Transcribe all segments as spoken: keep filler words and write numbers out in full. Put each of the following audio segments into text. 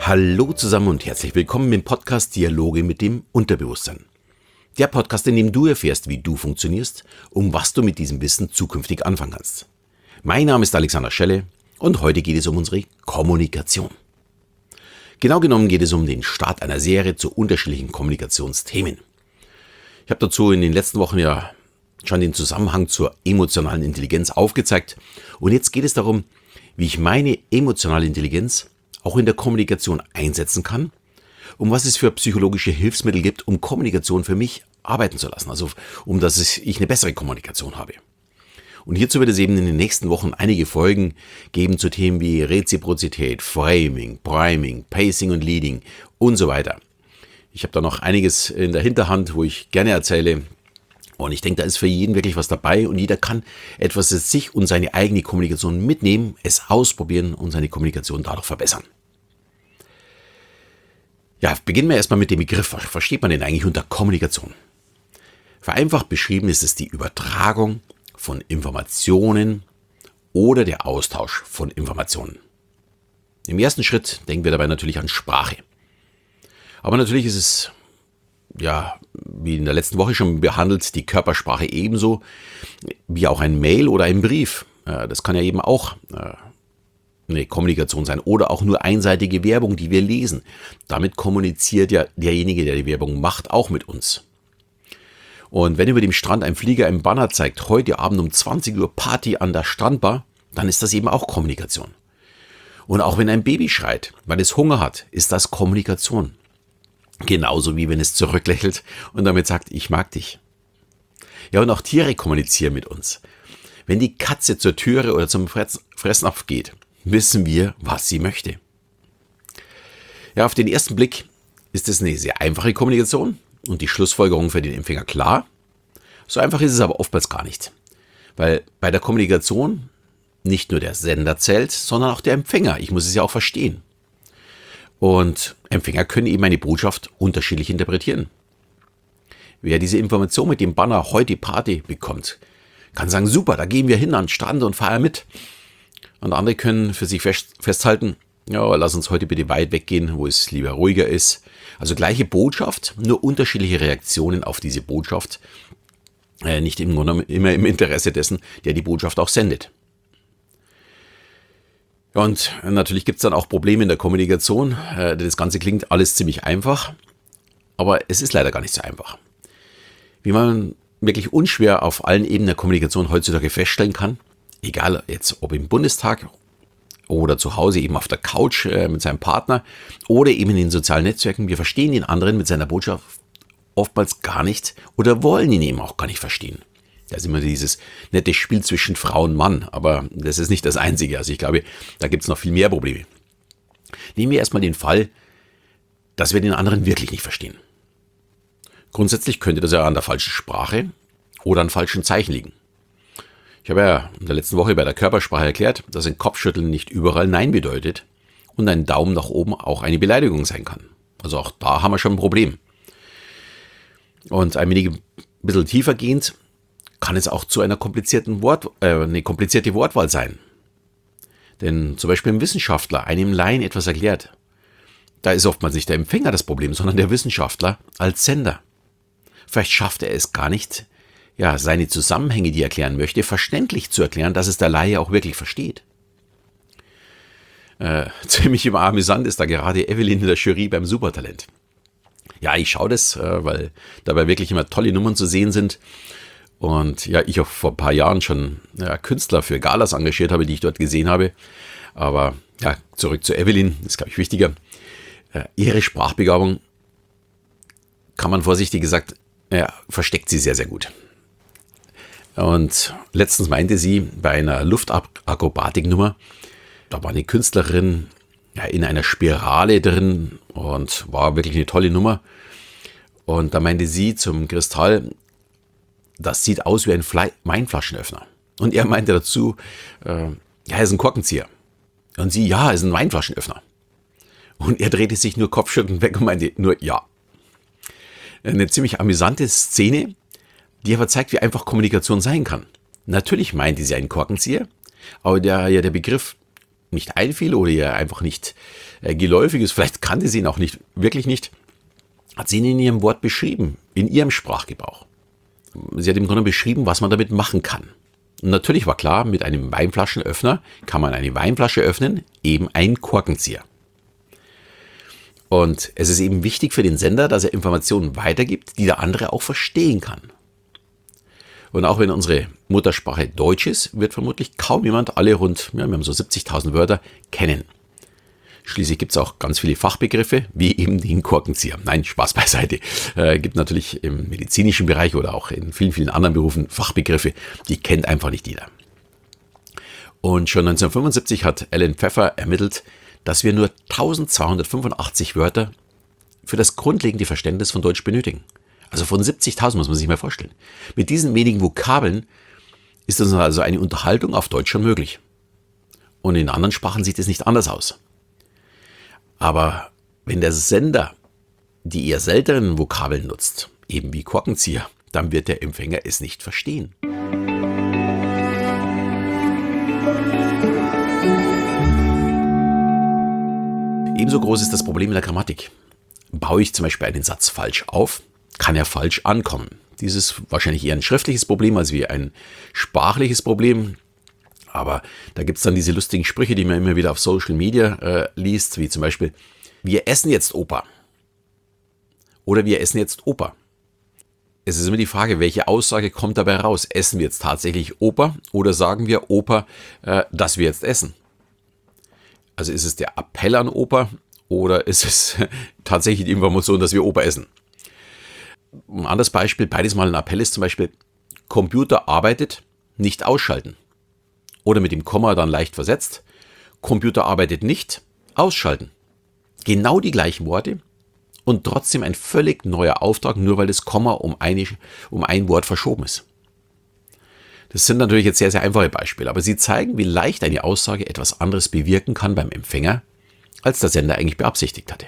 Hallo zusammen und herzlich willkommen im Podcast Dialoge mit dem Unterbewusstsein. Der Podcast, in dem du erfährst, wie du funktionierst und was du mit diesem Wissen zukünftig anfangen kannst. Mein Name ist Alexander Schelle und heute geht es um unsere Kommunikation. Genau genommen geht es um den Start einer Serie zu unterschiedlichen Kommunikationsthemen. Ich habe dazu in den letzten Wochen ja schon den Zusammenhang zur emotionalen Intelligenz aufgezeigt und jetzt geht es darum, wie ich meine emotionale Intelligenz auch in der Kommunikation einsetzen kann, um was es für psychologische Hilfsmittel gibt, um Kommunikation für mich arbeiten zu lassen, also um dass ich eine bessere Kommunikation habe. Und hierzu wird es eben in den nächsten Wochen einige Folgen geben zu Themen wie Reziprozität, Framing, Priming, Pacing und Leading und so weiter. Ich habe da noch einiges in der Hinterhand, wo ich gerne erzähle. Und ich denke, da ist für jeden wirklich was dabei und jeder kann etwas für sich und seine eigene Kommunikation mitnehmen, es ausprobieren und seine Kommunikation dadurch verbessern. Ja, beginnen wir erstmal mit dem Begriff. Was versteht man denn eigentlich unter Kommunikation? Vereinfacht beschrieben ist es die Übertragung von Informationen oder der Austausch von Informationen. Im ersten Schritt denken wir dabei natürlich an Sprache. Aber natürlich ist es, ja, wie in der letzten Woche schon behandelt, die Körpersprache ebenso wie auch ein Mail oder ein Brief. Das kann ja eben auch eine Kommunikation sein oder auch nur einseitige Werbung, die wir lesen. Damit kommuniziert ja derjenige, der die Werbung macht, auch mit uns. Und wenn über dem Strand ein Flieger einen Banner zeigt, heute Abend um zwanzig Uhr Party an der Strandbar, dann ist das eben auch Kommunikation. Und auch wenn ein Baby schreit, weil es Hunger hat, ist das Kommunikation. Genauso wie wenn es zurücklächelt und damit sagt, ich mag dich. Ja, und auch Tiere kommunizieren mit uns. Wenn die Katze zur Türe oder zum Fressnapf geht, wissen wir, was sie möchte. Ja, auf den ersten Blick ist es eine sehr einfache Kommunikation und die Schlussfolgerung für den Empfänger klar. So einfach ist es aber oftmals gar nicht. Weil bei der Kommunikation nicht nur der Sender zählt, sondern auch der Empfänger. Ich muss es ja auch verstehen. Und Empfänger können eben eine Botschaft unterschiedlich interpretieren. Wer diese Information mit dem Banner heute Party bekommt, kann sagen, super, da gehen wir hin an den Strand und feiern mit. Und andere können für sich fest, festhalten, ja, lass uns heute bitte weit weggehen, wo es lieber ruhiger ist. Also gleiche Botschaft, nur unterschiedliche Reaktionen auf diese Botschaft. Äh, nicht im Grunde immer im Interesse dessen, der die Botschaft auch sendet. Und natürlich gibt es dann auch Probleme in der Kommunikation. Das Ganze klingt alles ziemlich einfach, aber es ist leider gar nicht so einfach. Wie man wirklich unschwer auf allen Ebenen der Kommunikation heutzutage feststellen kann, egal jetzt ob im Bundestag oder zu Hause eben auf der Couch mit seinem Partner oder eben in den sozialen Netzwerken, wir verstehen den anderen mit seiner Botschaft oftmals gar nicht oder wollen ihn eben auch gar nicht verstehen. Da ist immer dieses nette Spiel zwischen Frau und Mann, aber das ist nicht das Einzige. Also ich glaube, da gibt es noch viel mehr Probleme. Nehmen wir erstmal den Fall, dass wir den anderen wirklich nicht verstehen. Grundsätzlich könnte das ja an der falschen Sprache oder an falschen Zeichen liegen. Ich habe ja in der letzten Woche bei der Körpersprache erklärt, dass ein Kopfschütteln nicht überall Nein bedeutet und ein Daumen nach oben auch eine Beleidigung sein kann. Also auch da haben wir schon ein Problem. Und ein wenig ein bisschen tiefer gehend kann es auch zu einer komplizierten Wort, äh, eine komplizierte Wortwahl sein. Denn zum Beispiel ein Wissenschaftler einem Laien etwas erklärt, da ist oftmals nicht der Empfänger das Problem, sondern der Wissenschaftler als Sender. Vielleicht schafft er es gar nicht, ja, seine Zusammenhänge, die er erklären möchte, verständlich zu erklären, dass es der Laie auch wirklich versteht. Äh, ziemlich immer amüsant ist da gerade Evelyn in der Jury beim Supertalent. Ja, ich schaue das, äh, weil dabei wirklich immer tolle Nummern zu sehen sind. Und ja, ich auch vor ein paar Jahren schon ja, Künstler für Galas engagiert habe, die ich dort gesehen habe. Aber ja, zurück zu Evelyn, das ist, glaube ich, wichtiger. Äh, ihre Sprachbegabung, kann man vorsichtig gesagt, ja, versteckt sie sehr, sehr gut. Und letztens meinte sie bei einer Luftakrobatiknummer, da war eine Künstlerin ja, in einer Spirale drin und war wirklich eine tolle Nummer. Und da meinte sie zum Kristall, das sieht aus wie ein Fle- Weinflaschenöffner. Und er meinte dazu, äh, ja, er ist ein Korkenzieher. Und sie, ja, er ist ein Weinflaschenöffner. Und er drehte sich nur kopfschüttelnd weg und meinte nur, ja. Eine ziemlich amüsante Szene, die aber zeigt, wie einfach Kommunikation sein kann. Natürlich meinte sie einen Korkenzieher, aber der, ja, der Begriff nicht einfiel oder ihr einfach nicht äh, geläufig ist, vielleicht kannte sie ihn auch nicht, wirklich nicht, hat sie ihn in ihrem Wort beschrieben, in ihrem Sprachgebrauch. Sie hat im Grunde beschrieben, was man damit machen kann. Und natürlich war klar, mit einem Weinflaschenöffner kann man eine Weinflasche öffnen, eben ein Korkenzieher. Und es ist eben wichtig für den Sender, dass er Informationen weitergibt, die der andere auch verstehen kann. Und auch wenn unsere Muttersprache Deutsch ist, wird vermutlich kaum jemand alle rund, ja, wir haben so siebzigtausend Wörter, kennen. Schließlich gibt es auch ganz viele Fachbegriffe, wie eben den Korkenzieher. Nein, Spaß beiseite. Äh, gibt natürlich im medizinischen Bereich oder auch in vielen, vielen anderen Berufen Fachbegriffe, die kennt einfach nicht jeder. Und schon neunzehnhundertfünfundsiebzig hat Alan Pfeffer ermittelt, dass wir nur eintausendzweihundertfünfundachtzig Wörter für das grundlegende Verständnis von Deutsch benötigen. Also von siebzigtausend muss man sich mal vorstellen. Mit diesen wenigen Vokabeln ist uns also eine Unterhaltung auf Deutsch schon möglich. Und in anderen Sprachen sieht es nicht anders aus. Aber wenn der Sender die eher seltenen Vokabeln nutzt, eben wie Korkenzieher, dann wird der Empfänger es nicht verstehen. Ebenso groß ist das Problem in der Grammatik. Baue ich zum Beispiel einen Satz falsch auf, kann er falsch ankommen. Dies ist wahrscheinlich eher ein schriftliches Problem als wie ein sprachliches Problem. Aber da gibt es dann diese lustigen Sprüche, die man immer wieder auf Social Media äh, liest, wie zum Beispiel, wir essen jetzt Opa. Oder wir essen jetzt Opa. Es ist immer die Frage, welche Aussage kommt dabei raus? Essen wir jetzt tatsächlich Opa oder sagen wir Opa, äh, dass wir jetzt essen? Also ist es der Appell an Opa oder ist es tatsächlich die Information, dass wir Opa essen? Ein anderes Beispiel, beides mal ein Appell ist zum Beispiel, Computer arbeitet, nicht ausschalten. Oder mit dem Komma dann leicht versetzt, Computer arbeitet nicht, ausschalten. Genau die gleichen Worte und trotzdem ein völlig neuer Auftrag, nur weil das Komma um, eine, um ein Wort verschoben ist. Das sind natürlich jetzt sehr, sehr einfache Beispiele, aber sie zeigen, wie leicht eine Aussage etwas anderes bewirken kann beim Empfänger, als der Sender eigentlich beabsichtigt hatte.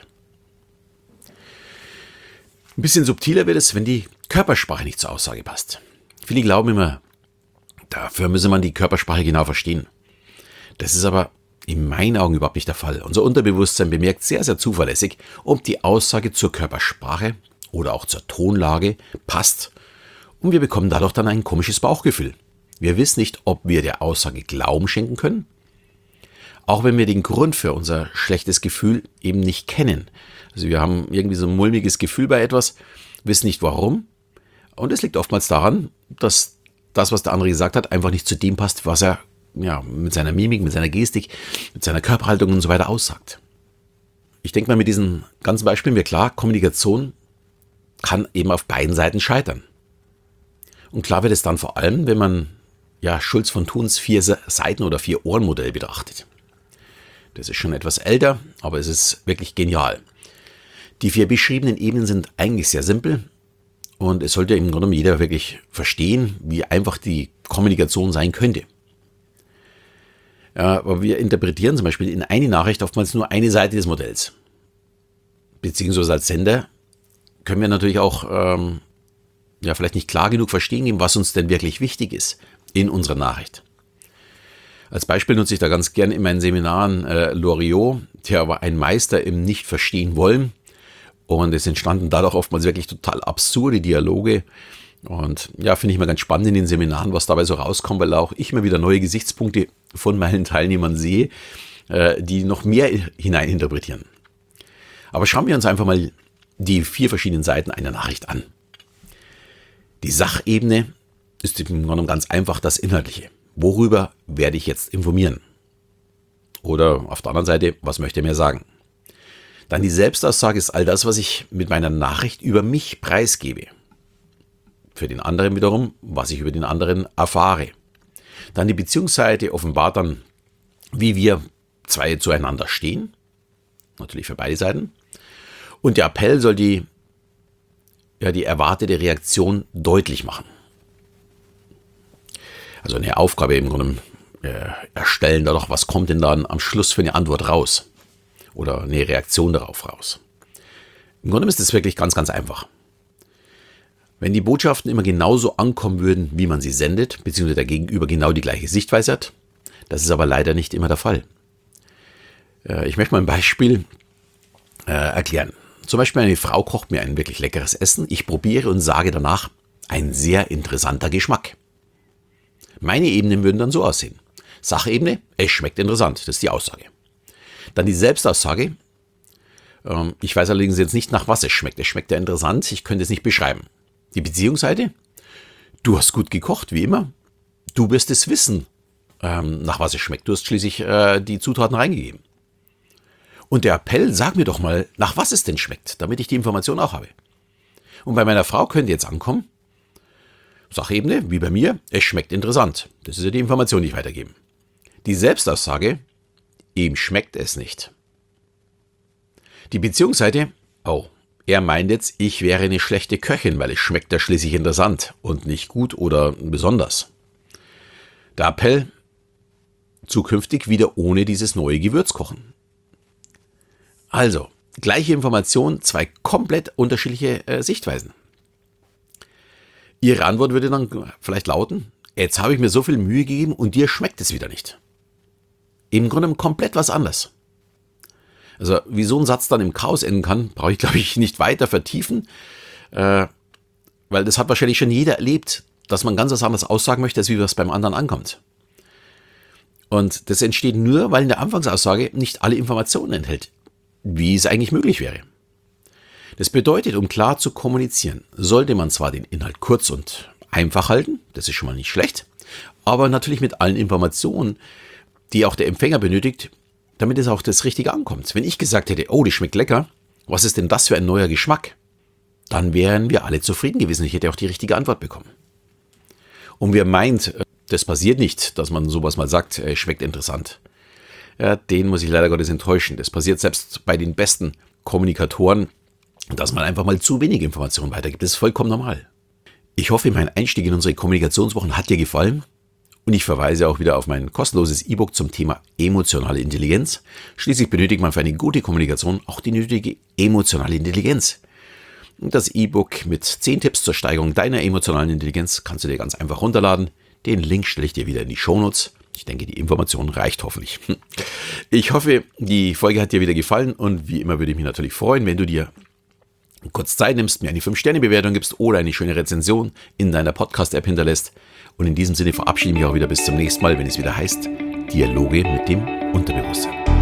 Ein bisschen subtiler wird es, wenn die Körpersprache nicht zur Aussage passt. Viele glauben immer, dafür müsse man die Körpersprache genau verstehen. Das ist aber in meinen Augen überhaupt nicht der Fall. Unser Unterbewusstsein bemerkt sehr, sehr zuverlässig, ob die Aussage zur Körpersprache oder auch zur Tonlage passt. Und wir bekommen dadurch dann ein komisches Bauchgefühl. Wir wissen nicht, ob wir der Aussage Glauben schenken können, auch wenn wir den Grund für unser schlechtes Gefühl eben nicht kennen. Also wir haben irgendwie so ein mulmiges Gefühl bei etwas, wissen nicht warum. Und es liegt oftmals daran, dass das, was der andere gesagt hat, einfach nicht zu dem passt, was er ja, mit seiner Mimik, mit seiner Gestik, mit seiner Körperhaltung und so weiter aussagt. Ich denke mal, mit diesen ganzen Beispielen wird klar, Kommunikation kann eben auf beiden Seiten scheitern. Und klar wird es dann vor allem, wenn man ja, Schulz von Thuns vier Seiten- oder Vier-Ohren-Modell betrachtet. Das ist schon etwas älter, aber es ist wirklich genial. Die vier beschriebenen Ebenen sind eigentlich sehr simpel und es sollte im Grunde jeder wirklich verstehen, wie einfach die Kommunikation sein könnte. Ja, aber wir interpretieren zum Beispiel in eine Nachricht oftmals nur eine Seite des Modells. Beziehungsweise als Sender können wir natürlich auch ähm, ja, vielleicht nicht klar genug verstehen, was uns denn wirklich wichtig ist in unserer Nachricht. Als Beispiel nutze ich da ganz gern in meinen Seminaren äh, Loriot, der war ein Meister im Nicht-Verstehen-Wollen und es entstanden dadurch oftmals wirklich total absurde Dialoge und ja, finde ich mal ganz spannend in den Seminaren, was dabei so rauskommt, weil auch ich mal wieder neue Gesichtspunkte von meinen Teilnehmern sehe, äh, die noch mehr hineininterpretieren. Aber schauen wir uns einfach mal die vier verschiedenen Seiten einer Nachricht an. Die Sachebene ist im Grunde ganz einfach das Inhaltliche. Worüber werde ich jetzt informieren? Oder auf der anderen Seite, was möchte er mir sagen? Dann die Selbstaussage ist all das, was ich mit meiner Nachricht über mich preisgebe. Für den anderen wiederum, was ich über den anderen erfahre. Dann die Beziehungsseite offenbart dann, wie wir zwei zueinander stehen. Natürlich für beide Seiten. Und der Appell soll die, ja, die erwartete Reaktion deutlich machen. Also eine Aufgabe im Grunde äh, erstellen, dadurch, was kommt denn dann am Schluss für eine Antwort raus? Oder eine Reaktion darauf raus. Im Grunde ist es wirklich ganz, ganz einfach. Wenn die Botschaften immer genauso ankommen würden, wie man sie sendet, beziehungsweise der Gegenüber genau die gleiche Sichtweise hat, das ist aber leider nicht immer der Fall. Ich möchte mal ein Beispiel äh, erklären. Zum Beispiel eine Frau kocht mir ein wirklich leckeres Essen. Ich probiere und sage danach, ein sehr interessanter Geschmack. Meine Ebenen würden dann so aussehen. Sachebene, es schmeckt interessant, das ist die Aussage. Dann die Selbstaussage, ähm, ich weiß allerdings jetzt nicht, nach was es schmeckt. Es schmeckt ja interessant, ich könnte es nicht beschreiben. Die Beziehungsseite, du hast gut gekocht, wie immer. Du wirst es wissen, ähm, nach was es schmeckt. Du hast schließlich äh, die Zutaten reingegeben. Und der Appell, sag mir doch mal, nach was es denn schmeckt, damit ich die Information auch habe. Und bei meiner Frau könnte jetzt ankommen, Sachebene, wie bei mir, es schmeckt interessant. Das ist ja die Information, die ich weitergebe. Die Selbstaussage, ihm schmeckt es nicht. Die Beziehungsseite, oh, er meint jetzt, ich wäre eine schlechte Köchin, weil es schmeckt ja schließlich interessant und nicht gut oder besonders. Der Appell, zukünftig wieder ohne dieses neue Gewürz kochen. Also, gleiche Information, zwei komplett unterschiedliche äh, Sichtweisen. Ihre Antwort würde dann vielleicht lauten, jetzt habe ich mir so viel Mühe gegeben und dir schmeckt es wieder nicht. Im Grunde komplett was anderes. Also wie so ein Satz dann im Chaos enden kann, brauche ich glaube ich nicht weiter vertiefen, äh, weil das hat wahrscheinlich schon jeder erlebt, dass man ganz was anderes aussagen möchte, als wie was beim anderen ankommt. Und das entsteht nur, weil in der Anfangsaussage nicht alle Informationen enthält, wie es eigentlich möglich wäre. Das bedeutet, um klar zu kommunizieren, sollte man zwar den Inhalt kurz und einfach halten, das ist schon mal nicht schlecht, aber natürlich mit allen Informationen, die auch der Empfänger benötigt, damit es auch das Richtige ankommt. Wenn ich gesagt hätte, oh, das schmeckt lecker, was ist denn das für ein neuer Geschmack? Dann wären wir alle zufrieden gewesen. Ich hätte auch die richtige Antwort bekommen. Und wer meint, das passiert nicht, dass man sowas mal sagt, äh, schmeckt interessant, ja, den muss ich leider Gottes enttäuschen. Das passiert selbst bei den besten Kommunikatoren, dass man einfach mal zu wenig Informationen weitergibt. Das ist vollkommen normal. Ich hoffe, mein Einstieg in unsere Kommunikationswochen hat dir gefallen. Und ich verweise auch wieder auf mein kostenloses E-Book zum Thema emotionale Intelligenz. Schließlich benötigt man für eine gute Kommunikation auch die nötige emotionale Intelligenz. Und das E-Book mit zehn Tipps zur Steigerung deiner emotionalen Intelligenz kannst du dir ganz einfach runterladen. Den Link stelle ich dir wieder in die Shownotes. Ich denke, die Information reicht hoffentlich. Ich hoffe, die Folge hat dir wieder gefallen und wie immer würde ich mich natürlich freuen, wenn du dir kurz Zeit nimmst, mir eine fünf Sterne Bewertung gibst oder eine schöne Rezension in deiner Podcast-App hinterlässt. Und in diesem Sinne verabschiede ich mich auch wieder bis zum nächsten Mal, wenn es wieder heißt, Dialoge mit dem Unterbewusstsein.